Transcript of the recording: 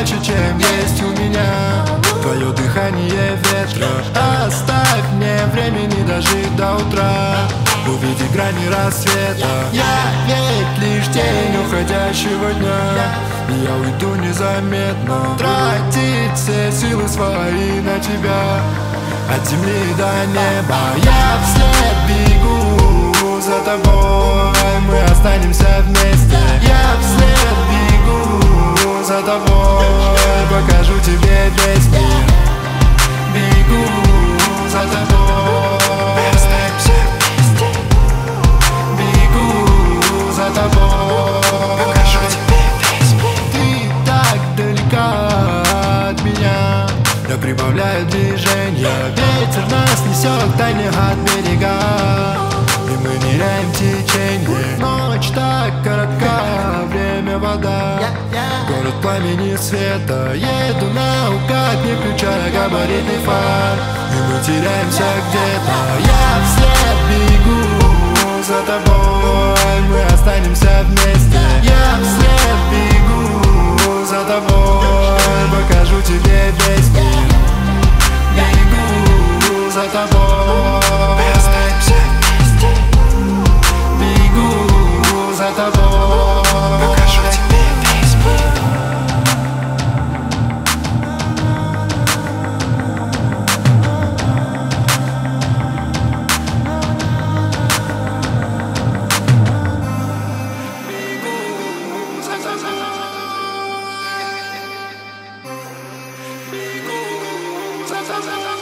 больше, чем есть у меня. Твое дыхание ветра, оставь мне времени дожить до утра. Увидеть грани рассвета, я ведь лишь тень уходящего дня. И я уйду незаметно, тратить все силы свои на тебя. От земли до неба я вслед бегу за тобой, мы останемся вместе. Я вслед бегу за тобой, покажу тебе весь мир. Бегу за тобой, мы останемся вместе. Бегу за тобой, покажу тебе весь мир. Ты так далека от меня, я прибавляю движение. Ветер нас несет дальних от берега, и мы теряем течение. Ночь так коротка, время вода. Город пламени света, еду наугад, не включая габаритный фар. И мы теряемся где-то, я вслед бегу за тобой, мы останемся вместе. Я вслед бегу за тобой, покажу тебе весь мир. Бегу за тобой, мы останемся вместе. Бегу за тобой, покажу тебе весь мир. Бегу за тобой, бегу за тобой.